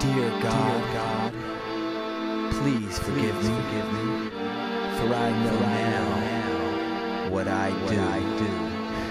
Dear God, please forgive me, for I know now what I do.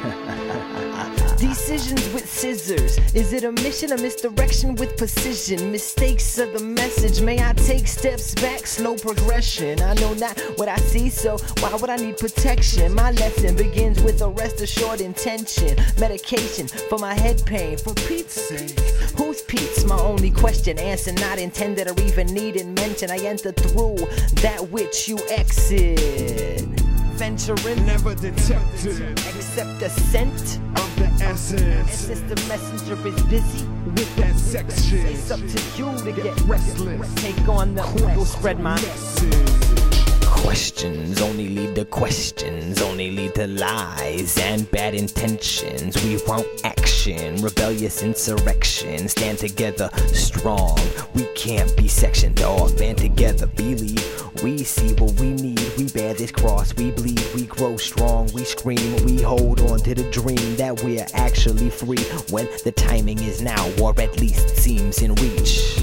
Decisions with scissors. Is it a mission or misdirection with precision? Mistakes of the message. May I take steps back? Slow progression. I know not what I see, so why would I need protection? My lesson begins with a rest assured intention. Medication for my head pain. For Pete's sake, who's Pete's? My only question. Answer not intended or even needed mention. I enter through that which you exit. Venturing, never detected, accept the scent of the essence. And since the messenger is busy with that sex shit, it's up to you to get restless. Take on the quest, spread my message. Questions only lead to questions, only lead to lies and bad intentions. We want action, rebellious insurrection. Stand together strong, we can't be sectioned off. Band together, believe, we see what we need. We bear this cross, we bleed, we grow strong. We scream, we hold on to the dream that we're actually free when the timing is now, or at least seems in reach.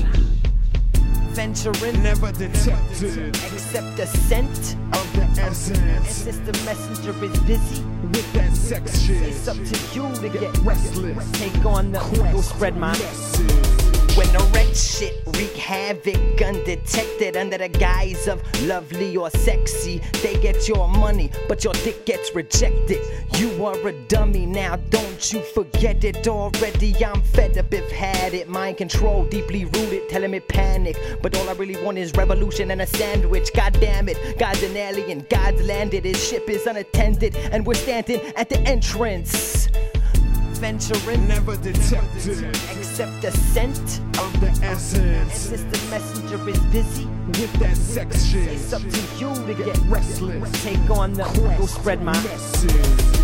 Venturing, never detected, accept the scent of the essence. And since the messenger is busy with that sex shit, it's up to you to get restless. Take on the quest, spread my message. When the wreck shit wreak havoc undetected under the guise of lovely or sexy, they get your money, but your dick gets rejected. You are a dummy now, don't you forget it. Already I'm fed up, if had it. Mind control, deeply rooted, telling me panic. But all I really want is revolution and a sandwich. God damn it, God's an alien, God's landed. His ship is unattended, and we're standing at the entrance. Venturing, never detected, accept the scent of the essence. And since the messenger is busy with that sex shit, it's up to you to get restless. Take on the quest, spread my message.